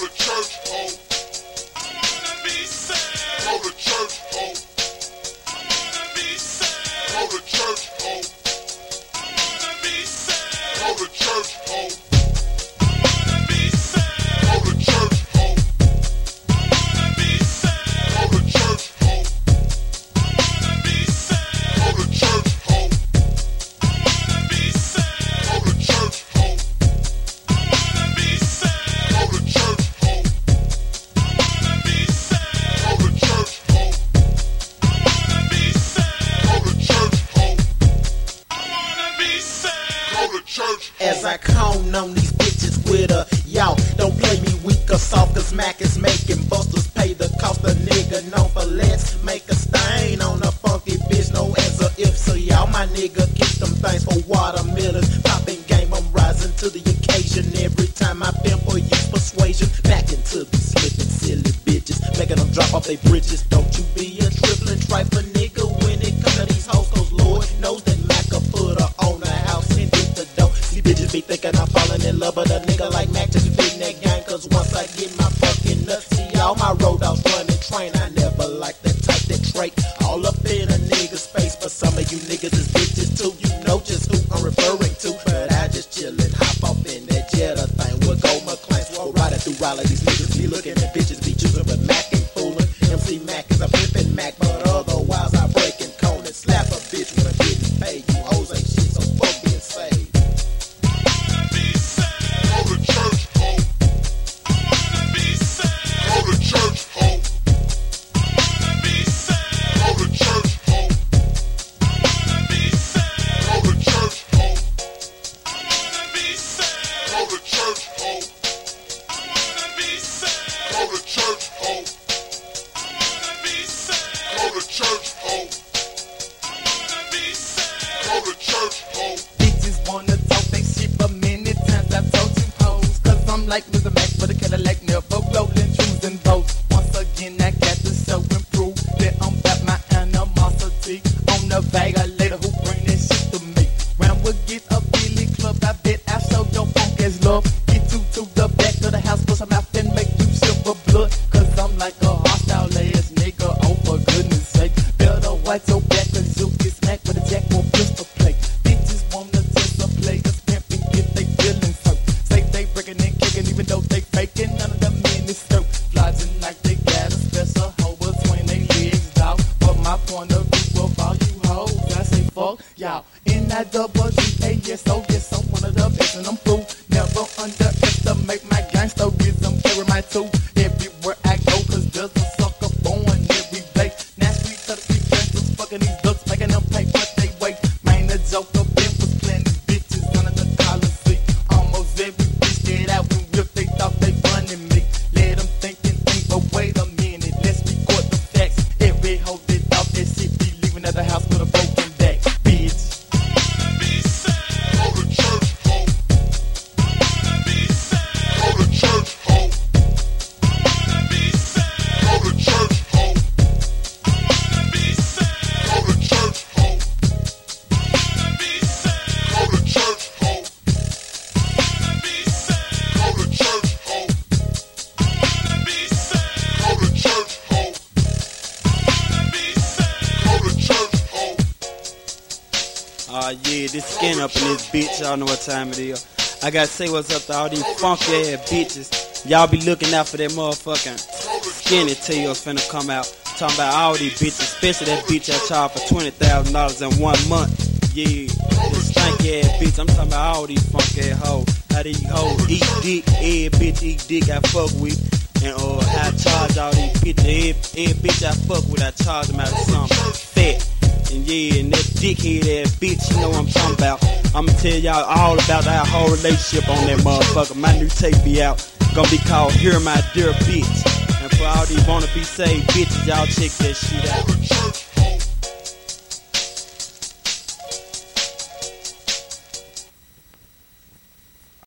to church, ho. I wanna be saved. Go to church, ho. I wanna be saved. Go to church, ho. I wanna be saved. Go to church, ho. I wanna be saved. Go to church, ho. I wanna be saved. Go to church, ho. I wanna be saved. Go to church, ho. I wanna be saved. Go to church, ho. I wanna be saved. Go to church, ho. I wanna be saved. Go to church, ho. I wanna be saved. Go to church, ho. I wanna be saved. Go to church, ho. As I cone on these bitches with a y'all don't play me weak or soft, cause Mac is making busters pay the cost. A nigga known for let's make a stain on a funky bitch, no as a if. So y'all my nigga keep them things for watermelons. Popping game, I'm rising to the occasion. Every time I pimp or use persuasion, back into these slipping silly bitches, making them drop off their britches. Don't you be a tripling trifling nigga when it come to these hoes, cause Lord knows that Mac a put her on the house and hit the dough. These bitches be thinking I'm falling in love with a nigga like Mac, just beating that gang, cause once I get my fucking nuts, see all my road dogs running train. I never like that type, that trait, all up in a nigga's face. But some of you niggas is bitches too, you know just who I'm referring to. But I just chillin', hop off in that Jetta thing with Gold McClain, swirl riding through all of these niggas be looking at bitches be choosing, but Mac ain't fooling. MC Mac is a pimpin' Mac, but otherwise I break and cone and slap a bitch when I'm getting paid. You hoes ain't shit, so fuck being saved. Go to church, ho. I wanna be saved. Go to church, ho. I wanna be saved. Go to church, ho. I wanna be saved. Go to church, ho. I wanna be saved. Go to church, ho. I wanna be saved. Go to church, ho. I wanna be saved. Go to church, ho. I wanna be saved. Go to church, ho. Bitches wanna talk they shit, but many times I told you hoes, cause I'm like Mr. Mac with a Cadillac, never rolling, choosing both. Once again I got to show and prove that I'm about my animosity on the violator who bring that shit to me. Round will get a Billy Club, I bet I show your funk as love. Get you to the back of the house, push them out and make you silver blood, cause I'm like a hostile ass nigga, oh for goodness sake. Better watch your back, cause you get smacked with a jack or pistol plate. Bitches wanna test a players pimping if they feelin' so. Say they breaking and kicking even though they faking, none of them in this skirt. Flogging like they got a special hoe between they legs, dog. But my point of view of all you hoes, I say fuck y'all. N-I-double-G-A-S-O, yes, I'm one of the best and I'm through. Never underestimate my gangsterism, carry my tool everywhere I go, cause there's a sucker born every day. Nasty to the street gangsters, fucking these ducks, making them pay what they wait. Man, the joke of them was playing these bitches under the collar seat. Almost every bitch get out and whip, they thought they funnin' me. Let them think, but wait a minute, let's record the facts. Every hoe that thought that shit be leaving at the house with a broken back, bitch. Go to church, ho. I wanna be saved. Go to church, ho. I wanna be saved. Go to church, ho. I wanna be saved. Go to church, ho. I wanna be saved. Go to church, ho. I wanna be saved. Go to church, ho. I wanna be saved. Go to church, ho. I wanna be saved. Go to church, ho. Yeah, this skin up in this bitch. Y'all know what time it is. I gotta say what's up to all these funky ass bitches. Y'all be looking out for that motherfucking skinny tails finna come out. Talking about all these bitches, especially that bitch I charged for $20,000 in 1 month. Yeah, this stanky ass bitch. I'm talking about all these funky ass hoes. How these hoes eat dick, every bitch eat dick I fuck with. And how I charge all these bitches. Every bitch I fuck with, I charge them out of something fat. And yeah, and that dickhead ass bitch, you know what I'm talking about. I'ma tell y'all all about our whole relationship on that motherfucker. My new tape be out, gonna be called Hear My Dear Bitch. And for all these wanna be saved bitches, y'all check that shit out.